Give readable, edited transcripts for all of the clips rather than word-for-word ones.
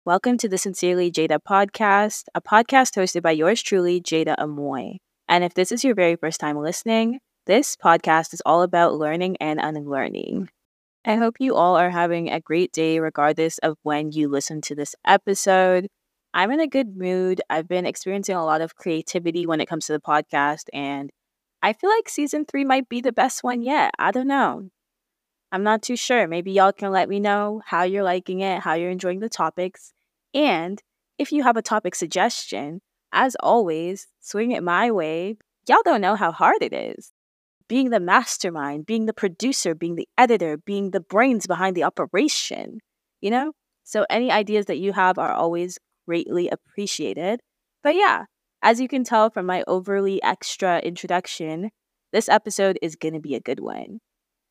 Welcome to the Sincerely Jada podcast, a podcast hosted by yours truly, Jada Amoy. And if this is your very first time listening, this podcast is all about learning and unlearning. I hope you all are having a great day regardless of when you listen to this episode. I'm in a good mood. I've been experiencing a lot of creativity when it comes to the podcast, and I feel like season 3 might be the best one yet. I don't know. I'm not too sure. Maybe y'all can let me know how you're liking it, how you're enjoying the topics. And if you have a topic suggestion, as always, swing it my way. Y'all don't know how hard it is. Being the mastermind, being the producer, being the editor, being the brains behind the operation, you know? So any ideas that you have are always greatly appreciated. But yeah, as you can tell from my overly extra introduction, this episode is going to be a good one.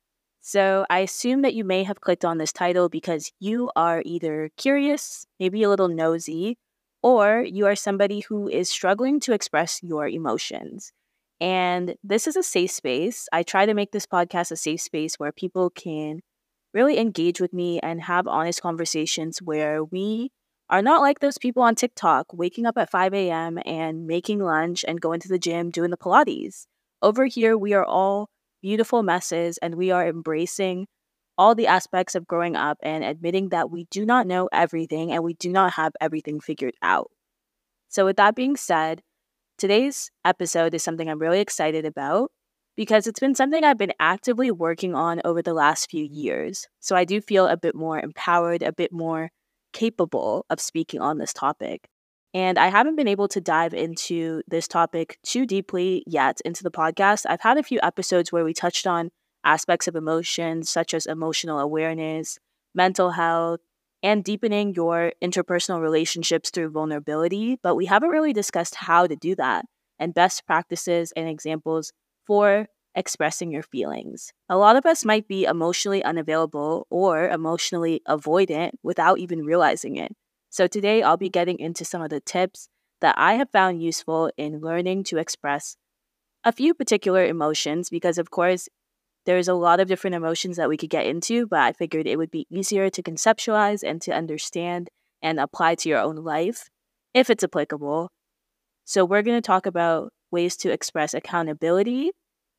So I assume that you may have clicked on this title because you are either curious, maybe a little nosy, or you are somebody who is struggling to express your emotions. And this is a safe space. I try to make this podcast a safe space where people can really engage with me and have honest conversations where we are not like those people on TikTok waking up at 5 a.m. and making lunch and going to the gym doing the Pilates. Over here, we are all beautiful messes and we are embracing all the aspects of growing up and admitting that we do not know everything and we do not have everything figured out. So, with that being said, today's episode is something I'm really excited about because it's been something I've been actively working on over the last few years. So I do feel a bit more empowered, a bit more capable of speaking on this topic. And I haven't been able to dive into this topic too deeply yet into the podcast. I've had a few episodes where we touched on aspects of emotions, such as emotional awareness, mental health, and deepening your interpersonal relationships through vulnerability, but we haven't really discussed how to do that and best practices and examples for expressing your feelings. A lot of us might be emotionally unavailable or emotionally avoidant without even realizing it. So today I'll be getting into some of the tips that I have found useful in learning to express a few particular emotions because, of course, there's a lot of different emotions that we could get into, but I figured it would be easier to conceptualize and to understand and apply to your own life if it's applicable. So we're going to talk about ways to express accountability,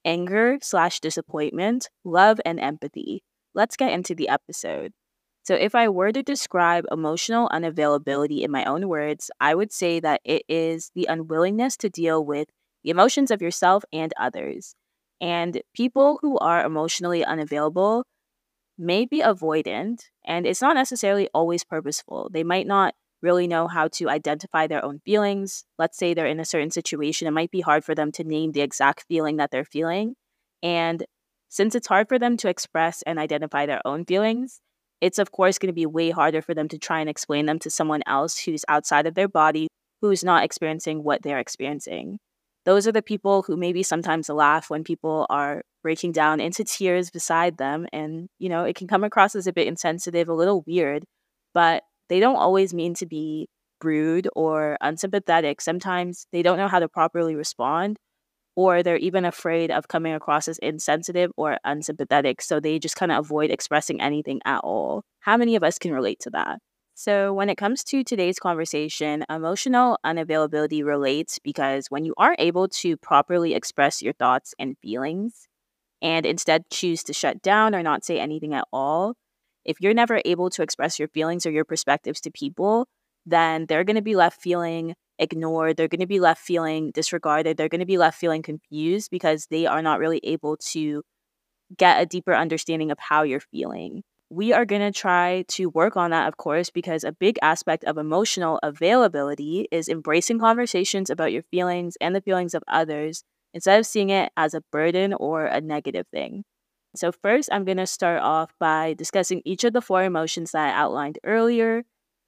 anger/disappointment, love, and empathy. Let's get into the episode. So if I were to describe emotional unavailability in my own words, I would say that it is the unwillingness to deal with the emotions of yourself and others. And people who are emotionally unavailable may be avoidant, and it's not necessarily always purposeful. They might not really know how to identify their own feelings. Let's say they're in a certain situation, it might be hard for them to name the exact feeling that they're feeling. And since it's hard for them to express and identify their own feelings, it's of course going to be way harder for them to try and explain them to someone else who's outside of their body, who's not experiencing what they're experiencing. Those are the people who maybe sometimes laugh when people are breaking down into tears beside them. And, it can come across as a bit insensitive, a little weird, but they don't always mean to be rude or unsympathetic. Sometimes they don't know how to properly respond, or they're even afraid of coming across as insensitive or unsympathetic. So they just kind of avoid expressing anything at all. How many of us can relate to that? So, when it comes to today's conversation, emotional unavailability relates because when you aren't able to properly express your thoughts and feelings and instead choose to shut down or not say anything at all, if you're never able to express your feelings or your perspectives to people, then they're going to be left feeling ignored. They're going to be left feeling disregarded. They're going to be left feeling confused because they are not really able to get a deeper understanding of how you're feeling. We are going to try to work on that, of course, because a big aspect of emotional availability is embracing conversations about your feelings and the feelings of others instead of seeing it as a burden or a negative thing. So first, I'm going to start off by discussing each of the 4 emotions that I outlined earlier.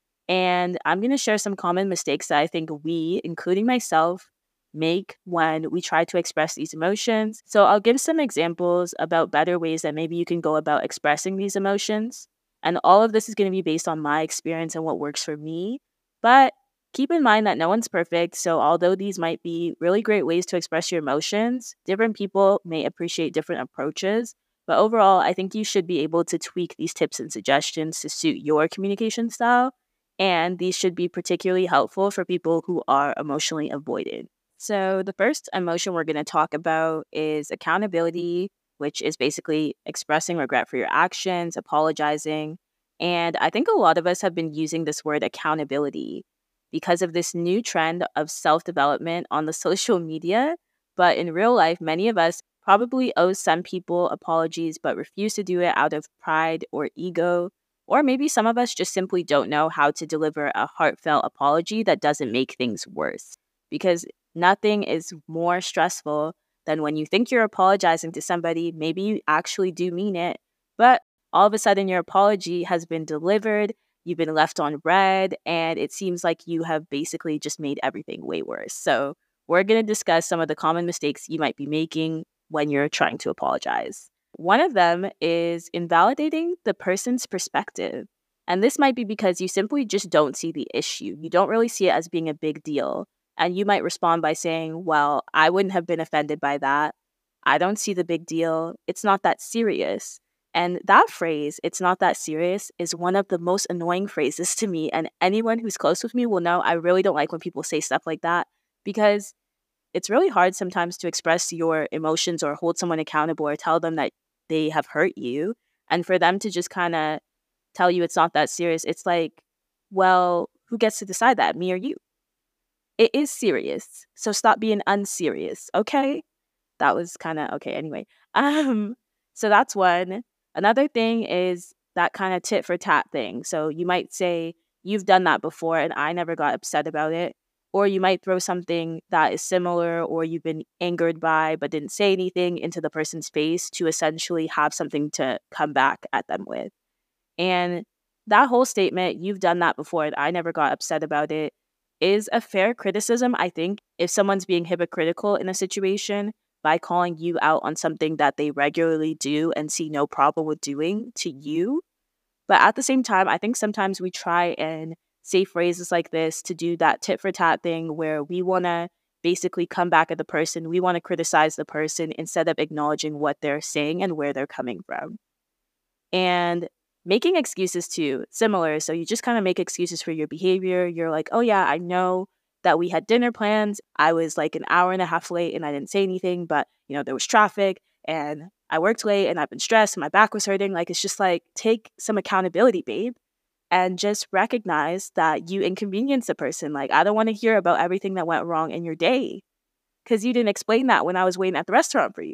And I'm going to share some common mistakes that I think we, including myself, make when we try to express these emotions. So I'll give some examples about better ways that maybe you can go about expressing these emotions. And all of this is going to be based on my experience and what works for me. But keep in mind that no one's perfect. So although these might be really great ways to express your emotions, different people may appreciate different approaches. But overall, I think you should be able to tweak these tips and suggestions to suit your communication style. And these should be particularly helpful for people who are emotionally avoided. So, the first emotion we're going to talk about is accountability, which is basically expressing regret for your actions, apologizing. And I think a lot of us have been using this word accountability because of this new trend of self development on the social media. But in real life, many of us probably owe some people apologies but refuse to do it out of pride or ego. Or maybe some of us just simply don't know how to deliver a heartfelt apology that doesn't make things worse. Because nothing is more stressful than when you think you're apologizing to somebody, maybe you actually do mean it, but all of a sudden your apology has been delivered, you've been left on red, and it seems like you have basically just made everything way worse. So, we're going to discuss some of the common mistakes you might be making when you're trying to apologize. One of them is invalidating the person's perspective. And this might be because you simply just don't see the issue. You don't really see it as being a big deal. And you might respond by saying, well, I wouldn't have been offended by that. I don't see the big deal. It's not that serious. And that phrase, it's not that serious, is one of the most annoying phrases to me. And anyone who's close with me will know I really don't like when people say stuff like that because it's really hard sometimes to express your emotions or hold someone accountable or tell them that they have hurt you. And for them to just kind of tell you it's not that serious, it's like, well, who gets to decide that, me or you? It is serious. So stop being unserious, okay? That was kind of okay anyway. So that's one. Another thing is that kind of tit for tat thing. So you might say, you've done that before and I never got upset about it. Or you might throw something that is similar or you've been angered by but didn't say anything into the person's face to essentially have something to come back at them with. And that whole statement, you've done that before and I never got upset about it, is a fair criticism, I think, if someone's being hypocritical in a situation by calling you out on something that they regularly do and see no problem with doing to you. But at the same time, I think sometimes we try and say phrases like this to do that tit for tat thing where we want to basically come back at the person, we want to criticize the person instead of acknowledging what they're saying and where they're coming from. And making excuses too, similar. So you just kind of make excuses for your behavior. You're like, oh yeah, I know that we had dinner plans. I was like an hour and a half late and I didn't say anything, but there was traffic and I worked late and I've been stressed and my back was hurting. Like, it's just like, take some accountability, babe, and just recognize that you inconvenienced a person. Like, I don't want to hear about everything that went wrong in your day because you didn't explain that when I was waiting at the restaurant for you.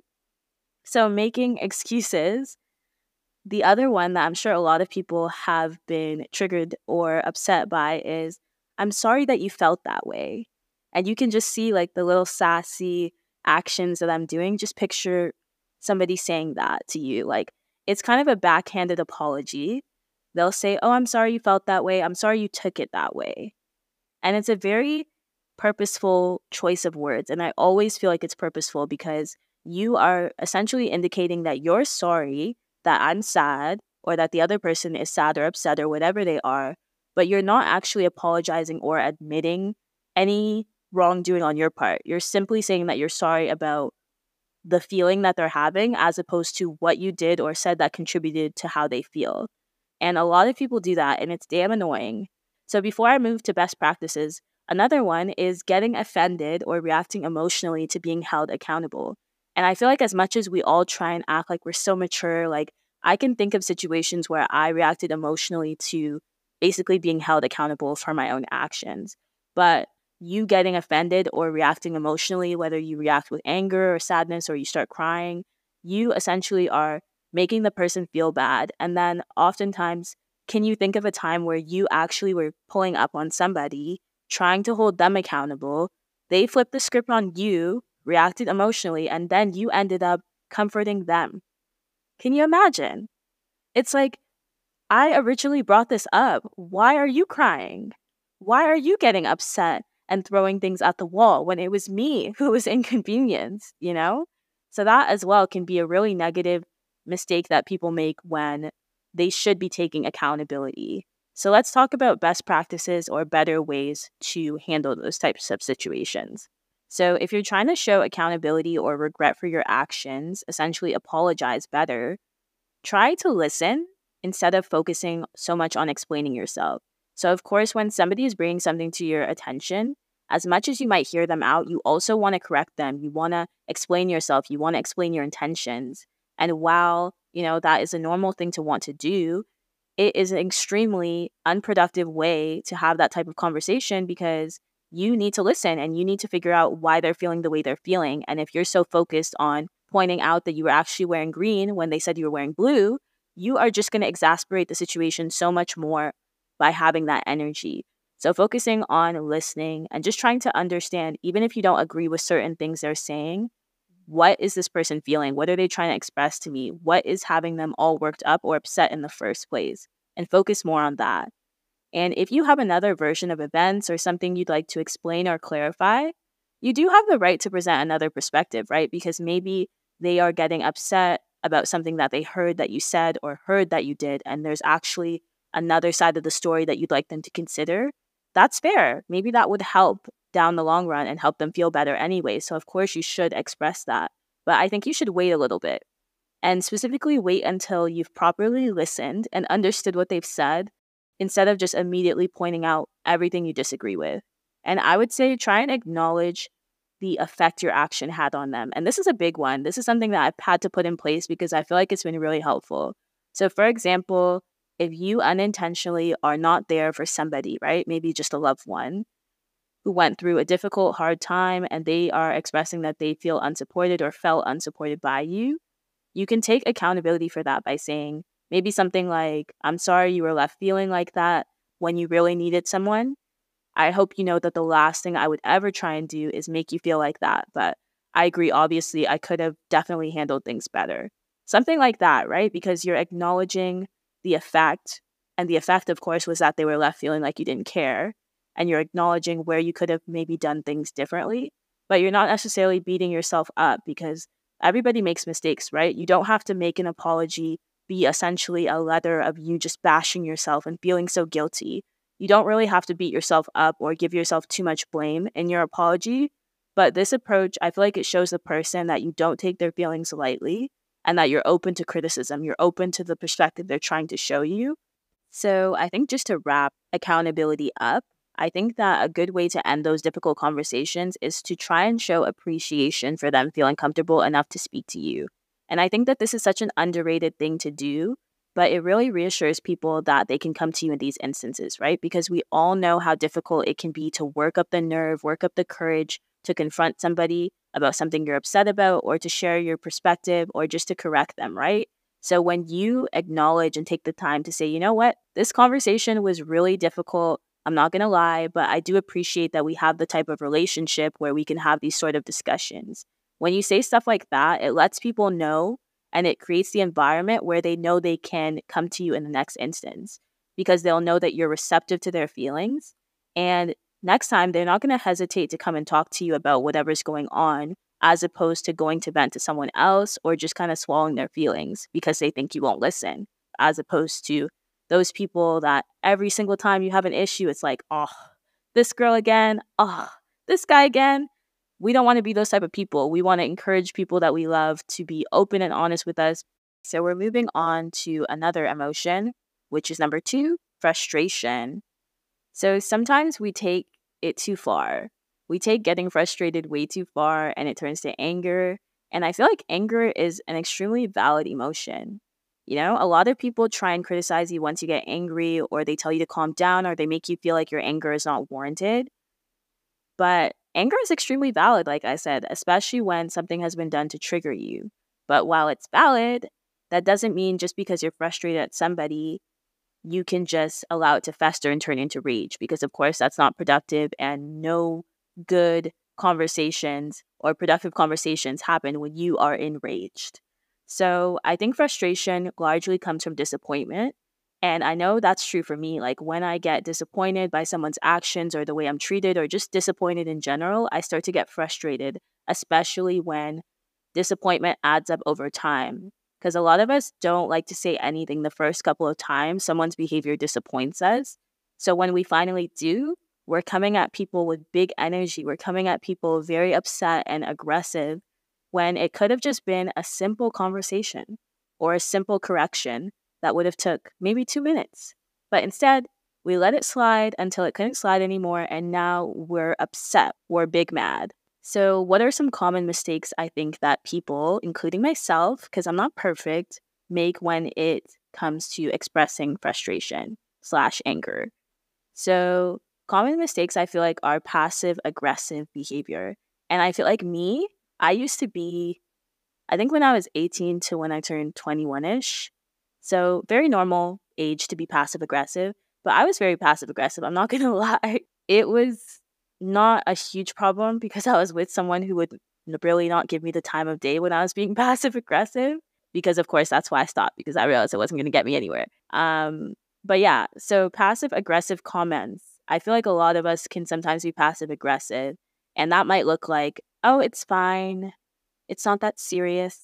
So making excuses. The other one that I'm sure a lot of people have been triggered or upset by is, I'm sorry that you felt that way. And you can just see like the little sassy actions that I'm doing. Just picture somebody saying that to you. Like, it's kind of a backhanded apology. They'll say, oh, I'm sorry you felt that way. I'm sorry you took it that way. And it's a very purposeful choice of words. And I always feel like it's purposeful because you are essentially indicating that you're sorry that I'm sad or that the other person is sad or upset or whatever they are, but you're not actually apologizing or admitting any wrongdoing on your part. You're simply saying that you're sorry about the feeling that they're having as opposed to what you did or said that contributed to how they feel. And a lot of people do that, and it's damn annoying. So before I move to best practices, another one is getting offended or reacting emotionally to being held accountable. And I feel like as much as we all try and act like we're so mature, like I can think of situations where I reacted emotionally to basically being held accountable for my own actions. But you getting offended or reacting emotionally, whether you react with anger or sadness or you start crying, you essentially are making the person feel bad. And then oftentimes, can you think of a time where you actually were pulling up on somebody, trying to hold them accountable? They flipped the script on you, reacted emotionally, and then you ended up comforting them. Can you imagine? It's like, I originally brought this up. Why are you crying? Why are you getting upset and throwing things at the wall when it was me who was inconvenienced, So that as well can be a really negative mistake that people make when they should be taking accountability. So let's talk about best practices or better ways to handle those types of situations. So if you're trying to show accountability or regret for your actions, essentially apologize better, try to listen instead of focusing so much on explaining yourself. So, of course, when somebody is bringing something to your attention, as much as you might hear them out, you also want to correct them. You want to explain yourself. You want to explain your intentions. And while, that is a normal thing to want to do, it is an extremely unproductive way to have that type of conversation because you need to listen and you need to figure out why they're feeling the way they're feeling. And if you're so focused on pointing out that you were actually wearing green when they said you were wearing blue, you are just going to exasperate the situation so much more by having that energy. So focusing on listening and just trying to understand, even if you don't agree with certain things they're saying, what is this person feeling? What are they trying to express to me? What is having them all worked up or upset in the first place? And focus more on that. And if you have another version of events or something you'd like to explain or clarify, you do have the right to present another perspective, right? Because maybe they are getting upset about something that they heard that you said or heard that you did, and there's actually another side of the story that you'd like them to consider. That's fair. Maybe that would help down the long run and help them feel better anyway. So, of course, you should express that. But I think you should wait a little bit and specifically wait until you've properly listened and understood what they've said instead of just immediately pointing out everything you disagree with. And I would say try and acknowledge the effect your action had on them. And this is a big one. This is something that I've had to put in place because I feel like it's been really helpful. So, for example, if you unintentionally are not there for somebody, right? Maybe just a loved one who went through a difficult, hard time and they are expressing that they feel unsupported or felt unsupported by you, you can take accountability for that by saying maybe something like, I'm sorry you were left feeling like that when you really needed someone. I hope you know that the last thing I would ever try and do is make you feel like that. But I agree, obviously, I could have definitely handled things better. Something like that, right? Because you're acknowledging the effect. And the effect, of course, was that they were left feeling like you didn't care. And you're acknowledging where you could have maybe done things differently. But you're not necessarily beating yourself up because everybody makes mistakes, right? You don't have to make an apology be essentially a letter of you just bashing yourself and feeling so guilty. You don't really have to beat yourself up or give yourself too much blame in your apology. But this approach, I feel like it shows the person that you don't take their feelings lightly and that you're open to criticism. You're open to the perspective they're trying to show you. So I think just to wrap accountability up, I think that a good way to end those difficult conversations is to try and show appreciation for them feeling comfortable enough to speak to you. And I think that this is such an underrated thing to do, but it really reassures people that they can come to you in these instances, right? Because we all know how difficult it can be to work up the nerve, work up the courage to confront somebody about something you're upset about or to share your perspective or just to correct them, right? So when you acknowledge and take the time to say, you know what, this conversation was really difficult. I'm not going to lie, but I do appreciate that we have the type of relationship where we can have these sort of discussions. When you say stuff like that, it lets people know and it creates the environment where they know they can come to you in the next instance because they'll know that you're receptive to their feelings. And next time, they're not going to hesitate to come and talk to you about whatever's going on as opposed to going to vent to someone else or just kind of swallowing their feelings because they think you won't listen, as opposed to those people that every single time you have an issue, it's like, oh, this girl again, oh, this guy again. We don't want to be those type of people. We want to encourage people that we love to be open and honest with us. So we're moving on to another emotion, which is number 2, frustration. So sometimes we take it too far. We take getting frustrated way too far and it turns to anger. And I feel like anger is an extremely valid emotion. A lot of people try and criticize you once you get angry, or they tell you to calm down, or they make you feel like your anger is not warranted. But anger is extremely valid, like I said, especially when something has been done to trigger you. But while it's valid, that doesn't mean just because you're frustrated at somebody, you can just allow it to fester and turn into rage, because of course that's not productive and no good conversations or productive conversations happen when you are enraged. So I think frustration largely comes from disappointment. And I know that's true for me. Like when I get disappointed by someone's actions or the way I'm treated or just disappointed in general, I start to get frustrated, especially when disappointment adds up over time. Because a lot of us don't like to say anything the first couple of times someone's behavior disappoints us. So when we finally do, we're coming at people with big energy. We're coming at people very upset and aggressive when it could have just been a simple conversation or a simple correction that would have took maybe 2 minutes. But instead, We let it slide until it couldn't slide anymore, and now we're upset. We're big mad. So, what are some common mistakes I think that people, including myself, because I'm not perfect, make when it comes to expressing frustration/anger? So, common mistakes I feel like are passive aggressive behavior. And I feel like I used to be, I think when I was 18 to when I turned 21 ish. So, very normal age to be passive aggressive. But I was very passive aggressive. I'm not going to lie. It was not a huge problem because I was with someone who would really not give me the time of day when I was being passive aggressive. Because, of course, that's why I stopped, because I realized it wasn't going to get me anywhere. But yeah, so passive aggressive comments. I feel like a lot of us can sometimes be passive aggressive. And that might look like, oh, it's fine. It's not that serious.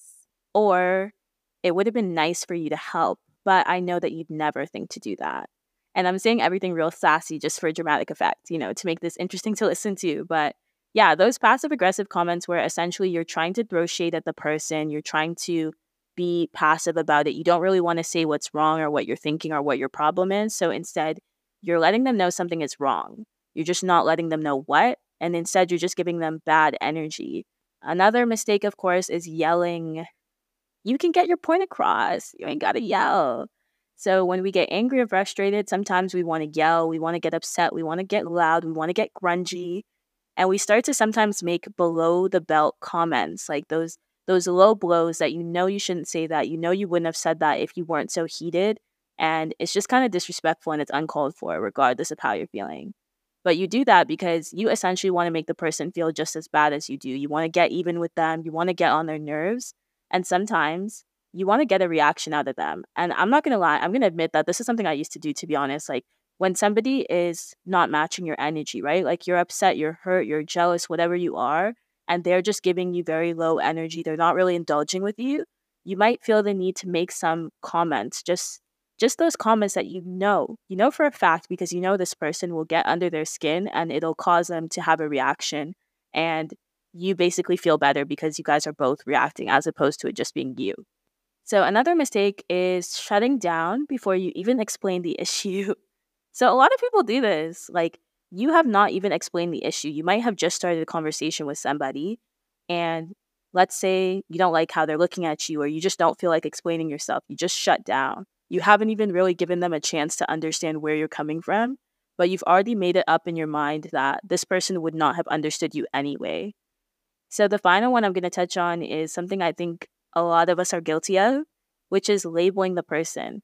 Or it would have been nice for you to help, but I know that you'd never think to do that. And I'm saying everything real sassy just for dramatic effect, to make this interesting to listen to. But yeah, those passive aggressive comments where essentially you're trying to throw shade at the person, you're trying to be passive about it. You don't really want to say what's wrong or what you're thinking or what your problem is. So instead, you're letting them know something is wrong. You're just not letting them know what. And instead, you're just giving them bad energy. Another mistake, of course, is yelling. You can get your point across. You ain't got to yell. So when we get angry or frustrated, sometimes we want to yell, we want to get upset, we want to get loud, we want to get grungy. And we start to sometimes make below the belt comments, like those low blows that you shouldn't say that. You wouldn't have said that if you weren't so heated. And it's just kind of disrespectful and it's uncalled for, regardless of how you're feeling. But you do that because you essentially want to make the person feel just as bad as you do. You want to get even with them. You want to get on their nerves. And sometimes you want to get a reaction out of them. And I'm not going to lie. I'm going to admit that this is something I used to do, to be honest. Like when somebody is not matching your energy, right? Like you're upset, you're hurt, you're jealous, whatever you are, and they're just giving you very low energy. They're not really indulging with you. You might feel the need to make some comments, just those comments that you know for a fact, because this person will get under their skin and it'll cause them to have a reaction. And you basically feel better because you guys are both reacting as opposed to it just being you. So another mistake is shutting down before you even explain the issue. So a lot of people do this. Like you have not even explained the issue. You might have just started a conversation with somebody and let's say you don't like how they're looking at you or you just don't feel like explaining yourself. You just shut down. You haven't even really given them a chance to understand where you're coming from, but you've already made it up in your mind that this person would not have understood you anyway. So the final one I'm going to touch on is something I think a lot of us are guilty of, which is labeling the person.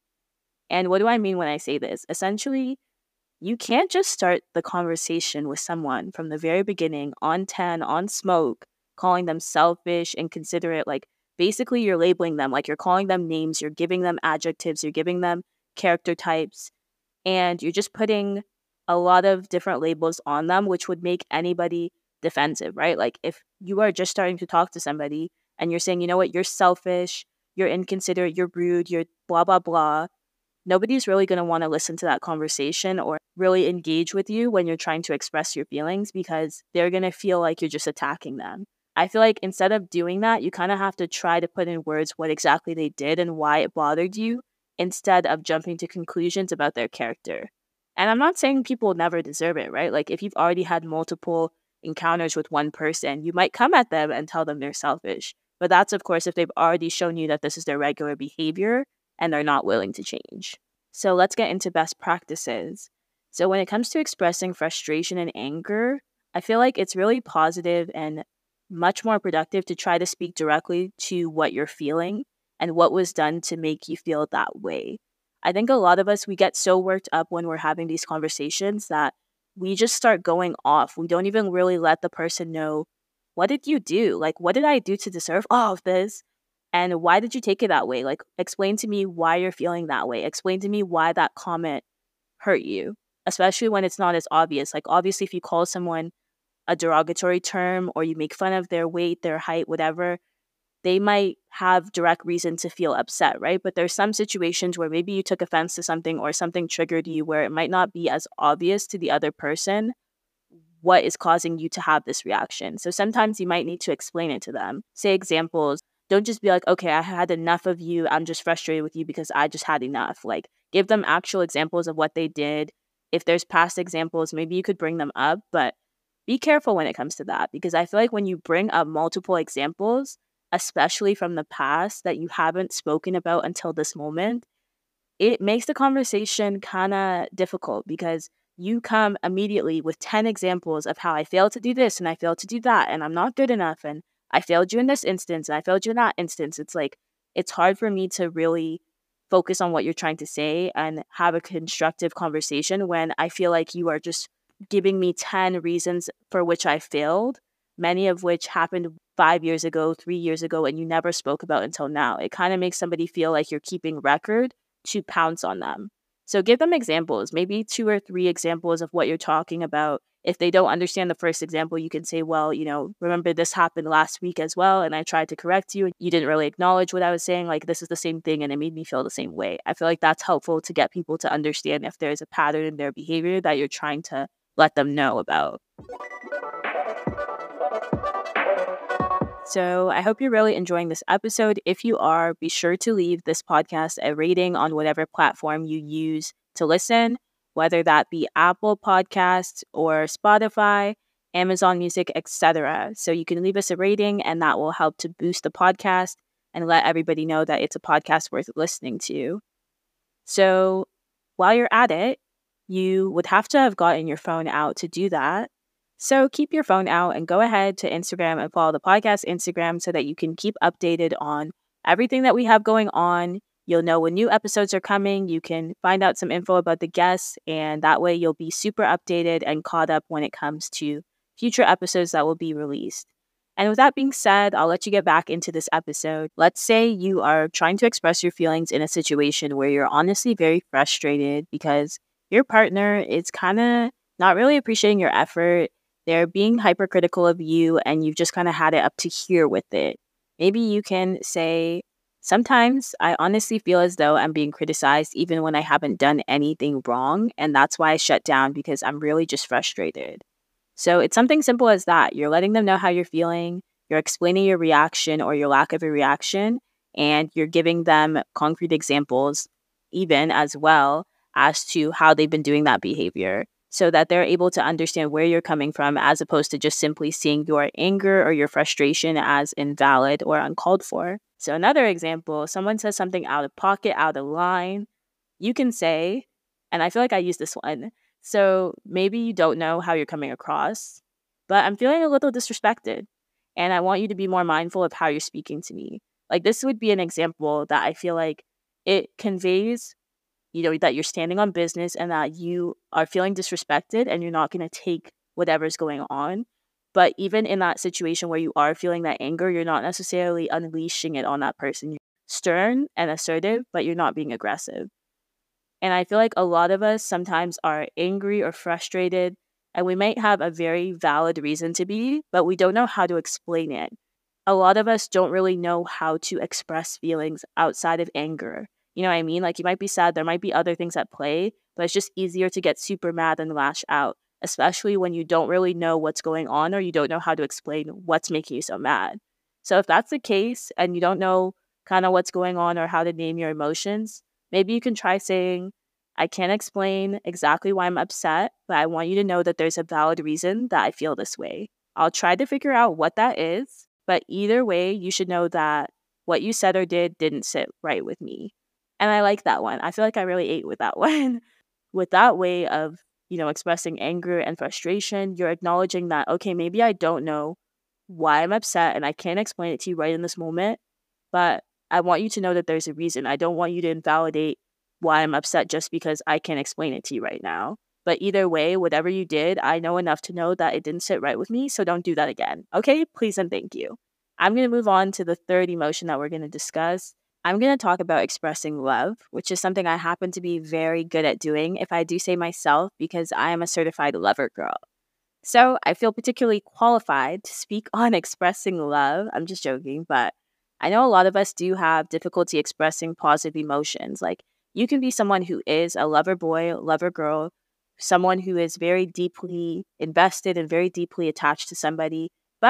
And what do I mean when I say this? Essentially, you can't just start the conversation with someone from the very beginning on 10, on smoke, calling them selfish, inconsiderate. Like basically you're labeling them, like you're calling them names, you're giving them adjectives, you're giving them character types, and you're just putting a lot of different labels on them, which would make anybody defensive, right? Like if you are just starting to talk to somebody and you're saying, you know what, you're selfish, you're inconsiderate, you're rude, you're blah, blah, blah, nobody's really going to want to listen to that conversation or really engage with you when you're trying to express your feelings because they're going to feel like you're just attacking them. I feel like instead of doing that, you kind of have to try to put in words what exactly they did and why it bothered you instead of jumping to conclusions about their character. And I'm not saying people never deserve it, right? Like if you've already had multiple encounters with one person, you might come at them and tell them they're selfish. But that's, of course, if they've already shown you that this is their regular behavior and they're not willing to change. So let's get into best practices. So when it comes to expressing frustration and anger, I feel like it's really positive and much more productive to try to speak directly to what you're feeling and what was done to make you feel that way. I think a lot of us, we get so worked up when we're having these conversations that we just start going off. We don't even really let the person know, what did you do? Like, what did I do to deserve all of this? And why did you take it that way? Like, explain to me why you're feeling that way. Explain to me why that comment hurt you, especially when it's not as obvious. Like, obviously, if you call someone a derogatory term or you make fun of their weight, their height, whatever, they might have direct reason to feel upset, right? But there's some situations where maybe you took offense to something or something triggered you where it might not be as obvious to the other person what is causing you to have this reaction. So sometimes you might need to explain it to them. Say examples, Don't just be like, okay, I had enough of you. I'm just frustrated with you because I just had enough. Like, give them actual examples of what they did. If there's past examples, maybe you could bring them up, but be careful when it comes to that, because I feel like when you bring up multiple examples, especially from the past that you haven't spoken about until this moment, it makes the conversation kind of difficult because you come immediately with 10 examples of how I failed to do this and I failed to do that and I'm not good enough and I failed you in this instance and I failed you in that instance. It's like, it's hard for me to really focus on what you're trying to say and have a constructive conversation when I feel like you are just giving me 10 reasons for which I failed, many of which happened 5 years ago, 3 years ago, and you never spoke about until now. It kind of makes somebody feel like you're keeping record to pounce on them. So give them examples, maybe 2 or 3 examples of what you're talking about. If they don't understand the first example, you can say, well, remember this happened last week as well, and I tried to correct you, and you didn't really acknowledge what I was saying. Like, this is the same thing, and it made me feel the same way. I feel like that's helpful to get people to understand if there's a pattern in their behavior that you're trying to let them know about. So I hope you're really enjoying this episode. If you are, be sure to leave this podcast a rating on whatever platform you use to listen, whether that be Apple Podcasts or Spotify, Amazon Music, etc. So you can leave us a rating and that will help to boost the podcast and let everybody know that it's a podcast worth listening to. So while you're at it, you would have to have gotten your phone out to do that. So keep your phone out and go ahead to Instagram and follow the podcast Instagram so that you can keep updated on everything that we have going on. You'll know when new episodes are coming. You can find out some info about the guests, and that way you'll be super updated and caught up when it comes to future episodes that will be released. And with that being said, I'll let you get back into this episode. Let's say you are trying to express your feelings in a situation where you're honestly very frustrated because your partner is kind of not really appreciating your effort. They're being hypercritical of you and you've just kind of had it up to here with it. Maybe you can say, sometimes I honestly feel as though I'm being criticized even when I haven't done anything wrong. And that's why I shut down, because I'm really just frustrated. So it's something simple as that. You're letting them know how you're feeling. You're explaining your reaction or your lack of a reaction. And you're giving them concrete examples, even as well, as to how they've been doing that behavior, so that they're able to understand where you're coming from, as opposed to just simply seeing your anger or your frustration as invalid or uncalled for. So another example, someone says something out of pocket, out of line, you can say, and I feel like I use this one, so maybe you don't know how you're coming across, but I'm feeling a little disrespected, and I want you to be more mindful of how you're speaking to me. Like, this would be an example that I feel like it conveys that you're standing on business and that you are feeling disrespected and you're not going to take whatever's going on. But even in that situation where you are feeling that anger, you're not necessarily unleashing it on that person. You're stern and assertive, but you're not being aggressive. And I feel like a lot of us sometimes are angry or frustrated, and we might have a very valid reason to be, but we don't know how to explain it. A lot of us don't really know how to express feelings outside of anger. You know what I mean? Like, you might be sad, there might be other things at play, but it's just easier to get super mad and lash out, especially when you don't really know what's going on or you don't know how to explain what's making you so mad. So if that's the case and you don't know kind of what's going on or how to name your emotions, maybe you can try saying, I can't explain exactly why I'm upset, but I want you to know that there's a valid reason that I feel this way. I'll try to figure out what that is, but either way, you should know that what you said or did didn't sit right with me. And I like that one. I feel like I really ate with that one. With that way of, expressing anger and frustration, you're acknowledging that, okay, maybe I don't know why I'm upset and I can't explain it to you right in this moment, but I want you to know that there's a reason. I don't want you to invalidate why I'm upset just because I can't explain it to you right now. But either way, whatever you did, I know enough to know that it didn't sit right with me, so don't do that again. Okay? Please and thank you. I'm going to move on to the third emotion that we're going to discuss. I'm going to talk about expressing love, which is something I happen to be very good at doing, if I do say myself, because I am a certified lover girl. So I feel particularly qualified to speak on expressing love. I'm just joking, but I know a lot of us do have difficulty expressing positive emotions. Like, you can be someone who is a lover boy, lover girl, someone who is very deeply invested and very deeply attached to somebody, but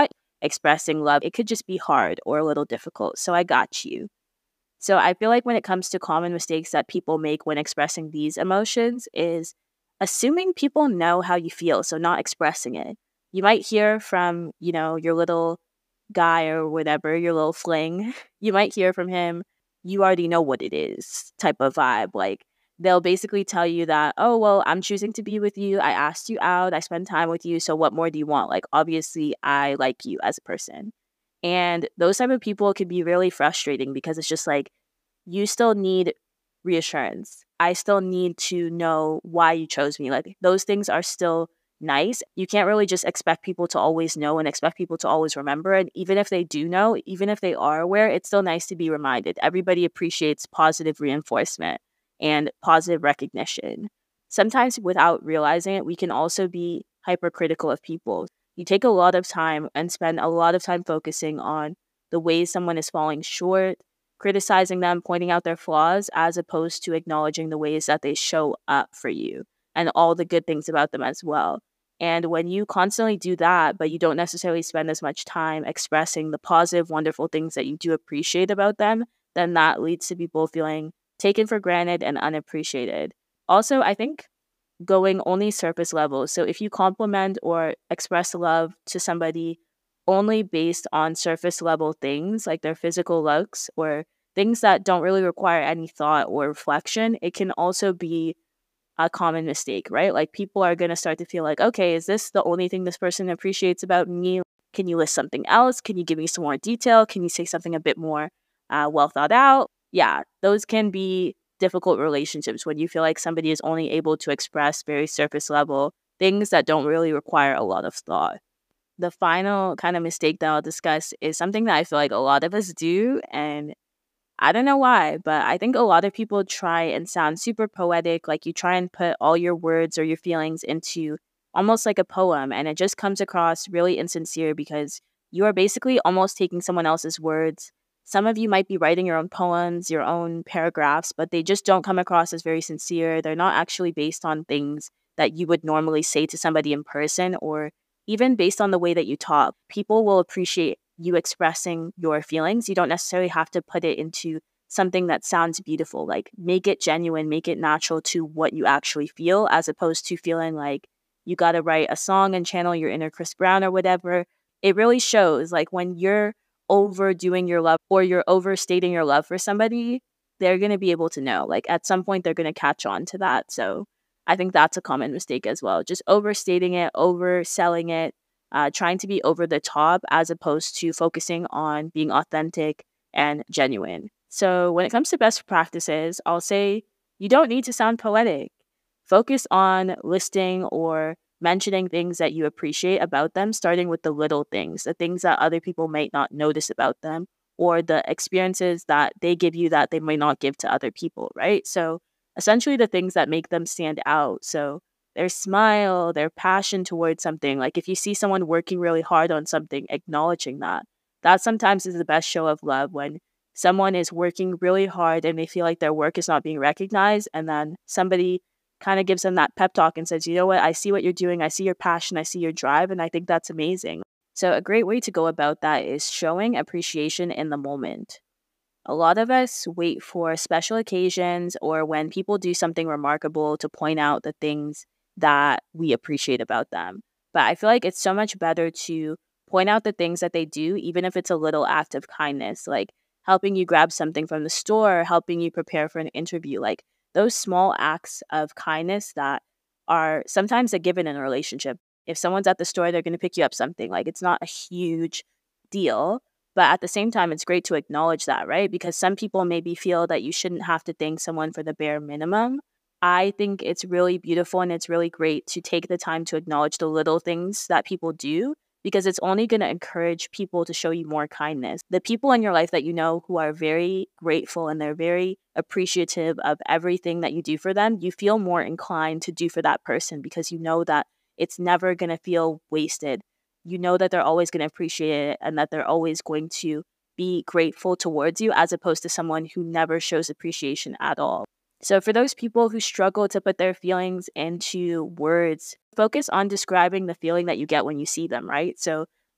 expressing love, it could just be hard or a little difficult. So I got you. So I feel like when it comes to common mistakes that people make when expressing these emotions is assuming people know how you feel, so not expressing it. You might hear from, your little guy or whatever, your little fling. You might hear from him, you already know what it is type of vibe. Like they'll basically tell you that, oh, well, I'm choosing to be with you. I asked you out. I spend time with you. So what more do you want? Like, obviously, I like you as a person. And those type of people can be really frustrating because it's just like, you still need reassurance. I still need to know why you chose me. Like, those things are still nice. You can't really just expect people to always know and expect people to always remember. And even if they do know, even if they are aware, it's still nice to be reminded. Everybody appreciates positive reinforcement and positive recognition. Sometimes without realizing it, we can also be hypercritical of people. You take a lot of time and spend a lot of time focusing on the ways someone is falling short, criticizing them, pointing out their flaws, as opposed to acknowledging the ways that they show up for you and all the good things about them as well. And when you constantly do that, but you don't necessarily spend as much time expressing the positive, wonderful things that you do appreciate about them, then that leads to people feeling taken for granted and unappreciated. Also, I think going only surface level. So if you compliment or express love to somebody only based on surface level things like their physical looks or things that don't really require any thought or reflection, it can also be a common mistake, right? Like people are going to start to feel like, okay, is this the only thing this person appreciates about me? Can you list something else? Can you give me some more detail? Can you say something a bit more well thought out? Yeah, those can be difficult relationships when you feel like somebody is only able to express very surface level things that don't really require a lot of thought. The final kind of mistake that I'll discuss is something that I feel like a lot of us do, and I don't know why, but I think a lot of people try and sound super poetic, like you try and put all your words or your feelings into almost like a poem, and it just comes across really insincere because you are basically almost taking someone else's words. Some of you might be writing your own poems, your own paragraphs, but they just don't come across as very sincere. They're not actually based on things that you would normally say to somebody in person, or even based on the way that you talk. People will appreciate you expressing your feelings. You don't necessarily have to put it into something that sounds beautiful. Like, make it genuine, make it natural to what you actually feel, as opposed to feeling like you got to write a song and channel your inner Chris Brown or whatever. It really shows, like, when you're overdoing your love or you're overstating your love for somebody, they're going to be able to know. Like, at some point, they're going to catch on to that. So I think that's a common mistake as well. Just overstating it, overselling it, trying to be over the top as opposed to focusing on being authentic and genuine. So when it comes to best practices, I'll say you don't need to sound poetic. Focus on listing or mentioning things that you appreciate about them, starting with the little things, the things that other people might not notice about them, or the experiences that they give you that they might not give to other people, right? So essentially the things that make them stand out. So their smile, their passion towards something. Like if you see someone working really hard on something, acknowledging that. That sometimes is the best show of love, when someone is working really hard and they feel like their work is not being recognized, and then somebody kind of gives them that pep talk and says, you know what, I see what you're doing. I see your passion. I see your drive. And I think that's amazing. So a great way to go about that is showing appreciation in the moment. A lot of us wait for special occasions or when people do something remarkable to point out the things that we appreciate about them. But I feel like it's so much better to point out the things that they do, even if it's a little act of kindness, like helping you grab something from the store, helping you prepare for an interview. Like those small acts of kindness that are sometimes a given in a relationship. If someone's at the store, they're going to pick you up something. Like it's not a huge deal, but at the same time, it's great to acknowledge that, right? Because some people maybe feel that you shouldn't have to thank someone for the bare minimum. I think it's really beautiful and it's really great to take the time to acknowledge the little things that people do, because it's only going to encourage people to show you more kindness. The people in your life that you know who are very grateful and they're very appreciative of everything that you do for them, you feel more inclined to do for that person because you know that it's never going to feel wasted. You know that they're always going to appreciate it and that they're always going to be grateful towards you, as opposed to someone who never shows appreciation at all. So for those people who struggle to put their feelings into words, focus on describing the feeling that you get when you see them, right? So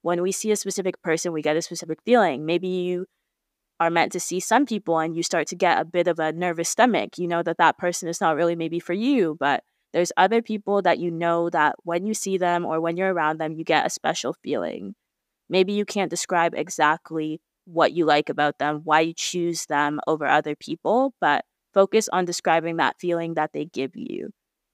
when we see a specific person, we get a specific feeling. Maybe you are meant to see some people and you start to get a bit of a nervous stomach. You know that that person is not really maybe for you, but there's other people that you know that when you see them or when you're around them, you get a special feeling. Maybe you can't describe exactly what you like about them, why you choose them over other people, but focus on describing that feeling that they give you.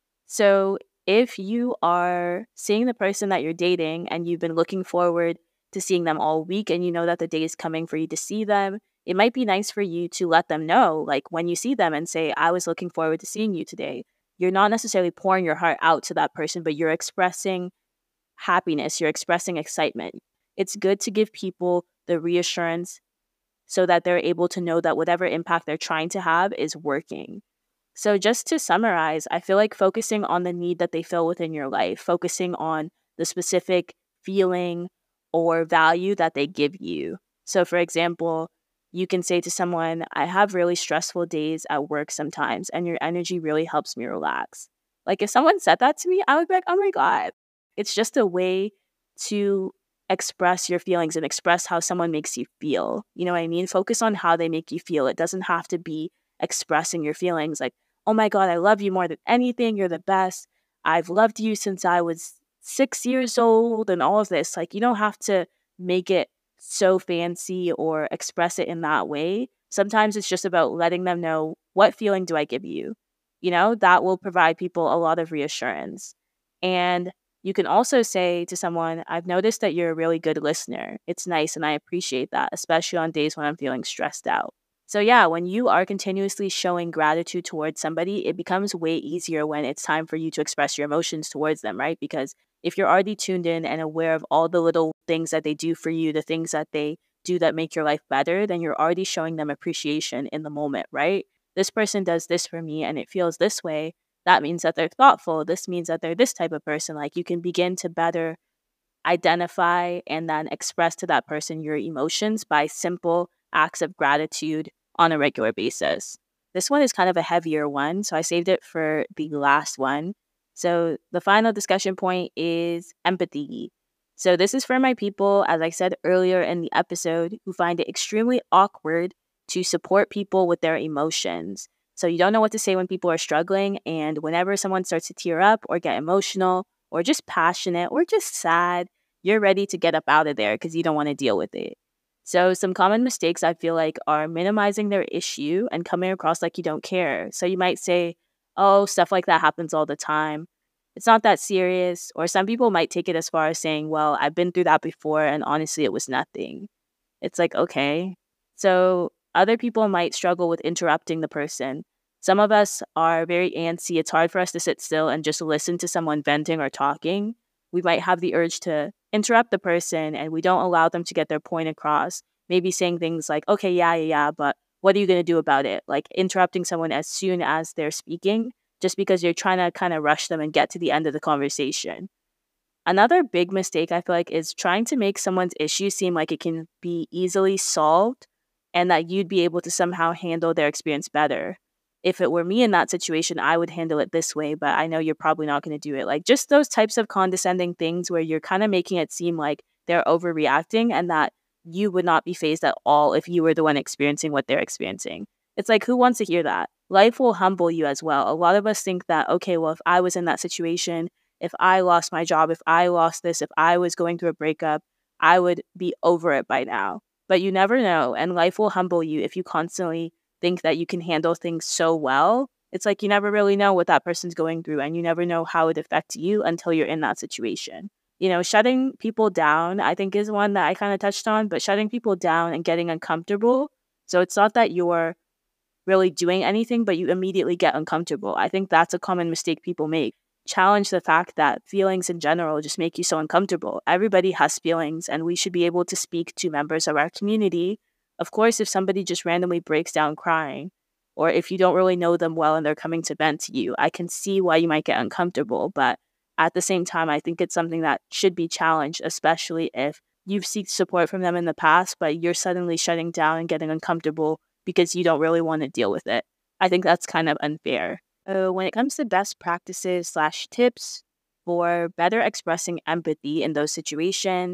So if you are seeing the person that you're dating and you've been looking forward to seeing them all week and you know that the day is coming for you to see them, it might be nice for you to let them know, like when you see them and say, I was looking forward to seeing you today. You're not necessarily pouring your heart out to that person, but you're expressing happiness, you're expressing excitement. It's good to give people the reassurance so that they're able to know that whatever impact they're trying to have is working. So, just to summarize, I feel like focusing on the need that they feel within your life, focusing on the specific feeling or value that they give you. So, for example, you can say to someone, I have really stressful days at work sometimes, and your energy really helps me relax. Like, if someone said that to me, I would be like, oh my God. It's just a way to express your feelings and express how someone makes you feel. You know what I mean? Focus on how they make you feel. It doesn't have to be expressing your feelings like, oh my God, I love you more than anything. You're the best. I've loved you since I was 6 years old and all of this. Like, you don't have to make it so fancy or express it in that way. Sometimes it's just about letting them know, what feeling do I give you? You know, that will provide people a lot of reassurance. And you can also say to someone, I've noticed that you're a really good listener. It's nice and I appreciate that, especially on days when I'm feeling stressed out. So, yeah, when you are continuously showing gratitude towards somebody, it becomes way easier when it's time for you to express your emotions towards them, right? Because if you're already tuned in and aware of all the little things that they do for you, the things that they do that make your life better, then you're already showing them appreciation in the moment, right? This person does this for me and it feels this way. That means that they're thoughtful. This means that they're this type of person. Like, you can begin to better identify and then express to that person your emotions by simple acts of gratitude on a regular basis. This one is kind of a heavier one, so I saved it for the last one. So the final discussion point is empathy. So this is for my people, as I said earlier in the episode, who find it extremely awkward to support people with their emotions. So you don't know what to say when people are struggling, and whenever someone starts to tear up or get emotional or just passionate or just sad, you're ready to get up out of there because you don't want to deal with it. So some common mistakes I feel like are minimizing their issue and coming across like you don't care. So you might say, oh, stuff like that happens all the time. It's not that serious. Or some people might take it as far as saying, well, I've been through that before and honestly, it was nothing. It's like, okay. So other people might struggle with interrupting the person. Some of us are very antsy. It's hard for us to sit still and just listen to someone venting or talking. We might have the urge to interrupt the person and we don't allow them to get their point across. Maybe saying things like, okay, yeah, but what are you going to do about it? Like interrupting someone as soon as they're speaking, just because you're trying to kind of rush them and get to the end of the conversation. Another big mistake I feel like is trying to make someone's issue seem like it can be easily solved and that you'd be able to somehow handle their experience better. If it were me in that situation, I would handle it this way, but I know you're probably not going to do it. Like just those types of condescending things where you're kind of making it seem like they're overreacting and that you would not be fazed at all if you were the one experiencing what they're experiencing. It's like, who wants to hear that? Life will humble you as well. A lot of us think that, okay, well, if I was in that situation, if I lost my job, if I lost this, if I was going through a breakup, I would be over it by now. But you never know. And life will humble you if you constantly think that you can handle things so well. It's like you never really know what that person's going through and you never know how it affects you until you're in that situation. You know, shutting people down, I think, is one that I kind of touched on, but shutting people down and getting uncomfortable. So it's not that you're really doing anything, but you immediately get uncomfortable. I think that's a common mistake people make. Challenge the fact that feelings in general just make you so uncomfortable. Everybody has feelings, and we should be able to speak to members of our community. Of course, if somebody just randomly breaks down crying, or if you don't really know them well and they're coming to vent to you, I can see why you might get uncomfortable. But at the same time, I think it's something that should be challenged, especially if you've sought support from them in the past, but you're suddenly shutting down and getting uncomfortable because you don't really want to deal with it. I think that's kind of unfair. When it comes to best practices / tips for better expressing empathy in those situations,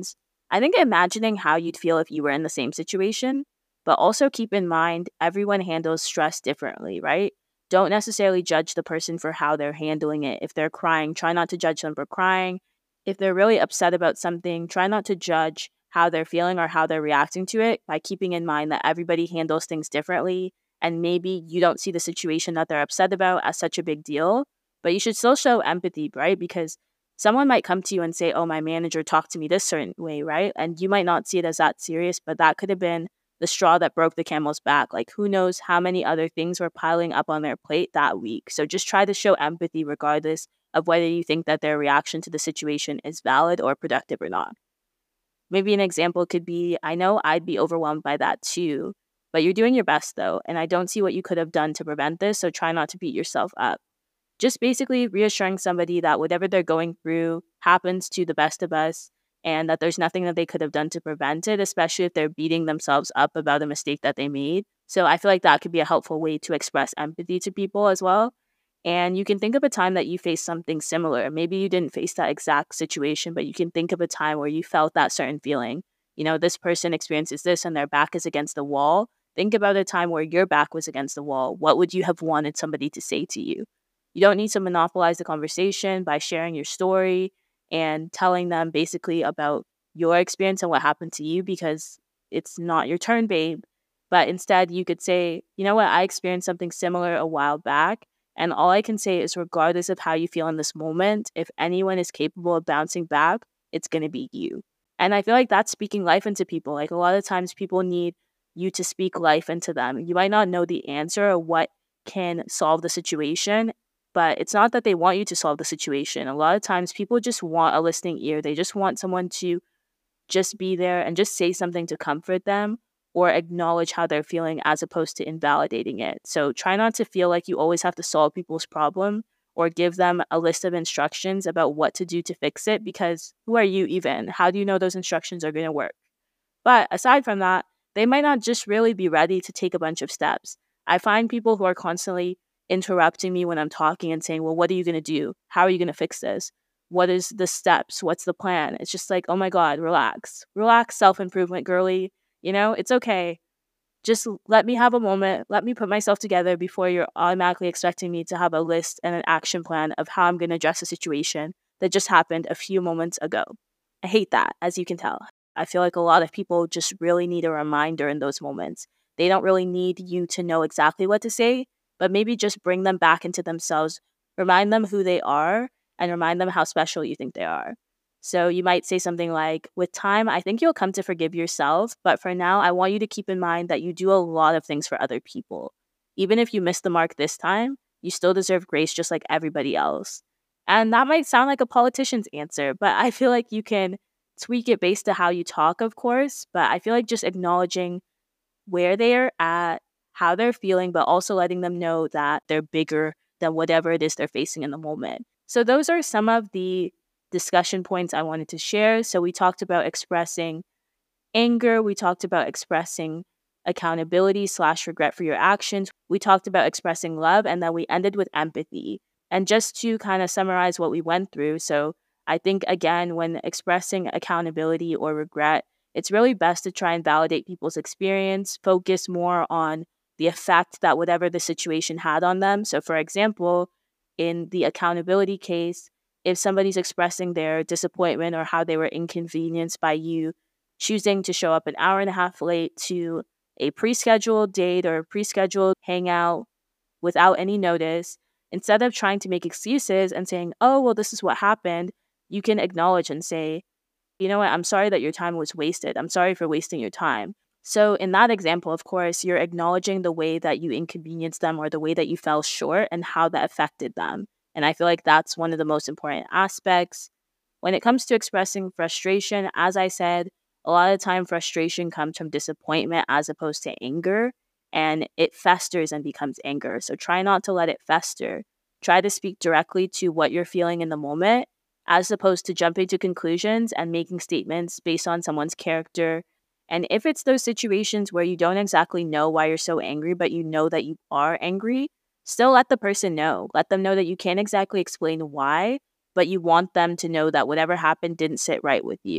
I think imagining how you'd feel if you were in the same situation, but also keep in mind everyone handles stress differently, right? Don't necessarily judge the person for how they're handling it. If they're crying, try not to judge them for crying. If they're really upset about something, try not to judge how they're feeling or how they're reacting to it by keeping in mind that everybody handles things differently. And maybe you don't see the situation that they're upset about as such a big deal, but you should still show empathy, right? Because someone might come to you and say, oh, my manager talked to me this certain way, right? And you might not see it as that serious, but that could have been the straw that broke the camel's back. Like, who knows how many other things were piling up on their plate that week. So just try to show empathy regardless of whether you think that their reaction to the situation is valid or productive or not. Maybe an example could be, I know I'd be overwhelmed by that too, but you're doing your best though, and I don't see what you could have done to prevent this, so try not to beat yourself up. Just basically reassuring somebody that whatever they're going through happens to the best of us and that there's nothing that they could have done to prevent it, especially if they're beating themselves up about a mistake that they made. So I feel like that could be a helpful way to express empathy to people as well. And you can think of a time that you faced something similar. Maybe you didn't face that exact situation, but you can think of a time where you felt that certain feeling. You know, this person experiences this and their back is against the wall. Think about a time where your back was against the wall. What would you have wanted somebody to say to you? You don't need to monopolize the conversation by sharing your story and telling them basically about your experience and what happened to you because it's not your turn, babe. But instead, you could say, you know what, I experienced something similar a while back. And all I can say is, regardless of how you feel in this moment, if anyone is capable of bouncing back, it's going to be you. And I feel like that's speaking life into people. Like a lot of times, people need you to speak life into them. You might not know the answer or what can solve the situation, but it's not that they want you to solve the situation. A lot of times people just want a listening ear. They just want someone to just be there and just say something to comfort them or acknowledge how they're feeling as opposed to invalidating it. So try not to feel like you always have to solve people's problem or give them a list of instructions about what to do to fix it because who are you even? How do you know those instructions are going to work? But aside from that, they might not just really be ready to take a bunch of steps. I find people who are constantly interrupting me when I'm talking and saying, well, what are you going to do? How are you going to fix this? What is the steps? What's the plan? It's just like, oh my God, relax. Relax, self-improvement girly. You know, it's okay. Just let me have a moment. Let me put myself together before you're automatically expecting me to have a list and an action plan of how I'm going to address a situation that just happened a few moments ago. I hate that, as you can tell. I feel like a lot of people just really need a reminder in those moments. They don't really need you to know exactly what to say, but maybe just bring them back into themselves, remind them who they are, and remind them how special you think they are. So you might say something like, with time, I think you'll come to forgive yourself, but for now, I want you to keep in mind that you do a lot of things for other people. Even if you miss the mark this time, you still deserve grace just like everybody else. And that might sound like a politician's answer, but I feel like you can tweak it based on how you talk, of course. But I feel like just acknowledging where they're at, how they're feeling, but also letting them know that they're bigger than whatever it is they're facing in the moment. So those are some of the discussion points I wanted to share. So we talked about expressing anger. We talked about expressing accountability / regret for your actions. We talked about expressing love, and then we ended with empathy. And just to kind of summarize what we went through. So I think, again, when expressing accountability or regret, it's really best to try and validate people's experience, focus more on the effect that whatever the situation had on them. So, for example, in the accountability case, if somebody's expressing their disappointment or how they were inconvenienced by you choosing to show up an hour and a half late to a pre-scheduled date or a pre-scheduled hangout without any notice, instead of trying to make excuses and saying, oh, well, this is what happened, you can acknowledge and say, you know what, I'm sorry that your time was wasted. I'm sorry for wasting your time. So in that example, of course, you're acknowledging the way that you inconvenienced them or the way that you fell short and how that affected them. And I feel like that's one of the most important aspects. When it comes to expressing frustration, as I said, a lot of the time frustration comes from disappointment as opposed to anger, and it festers and becomes anger. So try not to let it fester. Try to speak directly to what you're feeling in the moment, as opposed to jumping to conclusions and making statements based on someone's character. And if it's those situations where you don't exactly know why you're so angry, but you know that you are angry, still let the person know. Let them know that you can't exactly explain why, but you want them to know that whatever happened didn't sit right with you.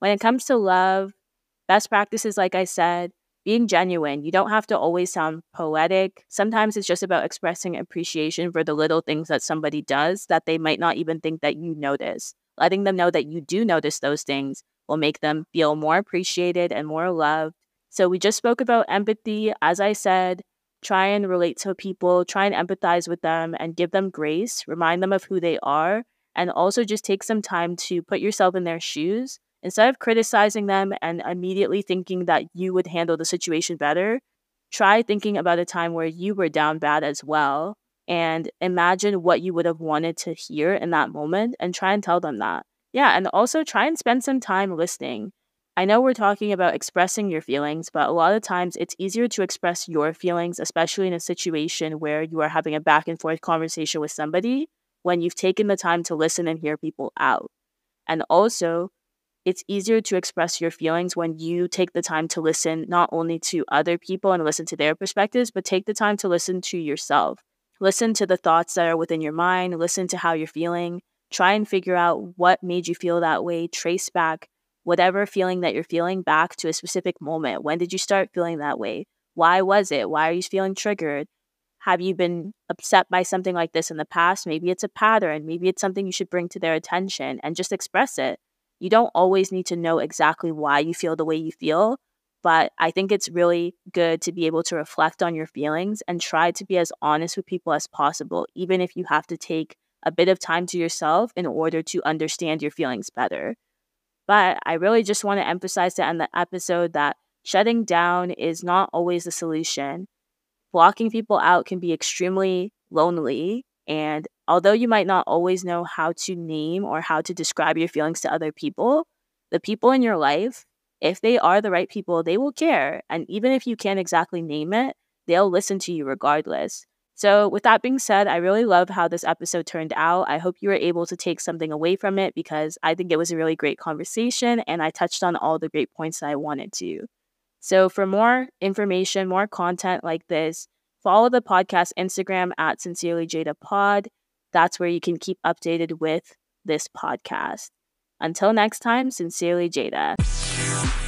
When it comes to love, best practices, like I said, being genuine. You don't have to always sound poetic. Sometimes it's just about expressing appreciation for the little things that somebody does that they might not even think that you notice. Letting them know that you do notice those things will make them feel more appreciated and more loved. So we just spoke about empathy. As I said, try and relate to people, try and empathize with them and give them grace, remind them of who they are, and also just take some time to put yourself in their shoes. Instead of criticizing them and immediately thinking that you would handle the situation better, try thinking about a time where you were down bad as well and imagine what you would have wanted to hear in that moment and try and tell them that. Yeah, and also try and spend some time listening. I know we're talking about expressing your feelings, but a lot of times it's easier to express your feelings, especially in a situation where you are having a back and forth conversation with somebody, when you've taken the time to listen and hear people out. And also, it's easier to express your feelings when you take the time to listen not only to other people and listen to their perspectives, but take the time to listen to yourself. Listen to the thoughts that are within your mind, listen to how you're feeling, try and figure out what made you feel that way, trace back whatever feeling that you're feeling back to a specific moment. When did you start feeling that way? Why was it? Why are you feeling triggered? Have you been upset by something like this in the past? Maybe it's a pattern. Maybe it's something you should bring to their attention and just express it. You don't always need to know exactly why you feel the way you feel, but I think it's really good to be able to reflect on your feelings and try to be as honest with people as possible, even if you have to take a bit of time to yourself in order to understand your feelings better. But I really just want to emphasize that in the episode that shutting down is not always the solution. Blocking people out can be extremely lonely. And although you might not always know how to name or how to describe your feelings to other people, the people in your life, if they are the right people, they will care. And even if you can't exactly name it, they'll listen to you regardless. So, with that being said, I really love how this episode turned out. I hope you were able to take something away from it because I think it was a really great conversation and I touched on all the great points that I wanted to. So, for more information, more content like this, follow the podcast Instagram at SincerelyJadaPod. That's where you can keep updated with this podcast. Until next time, Sincerely Jada.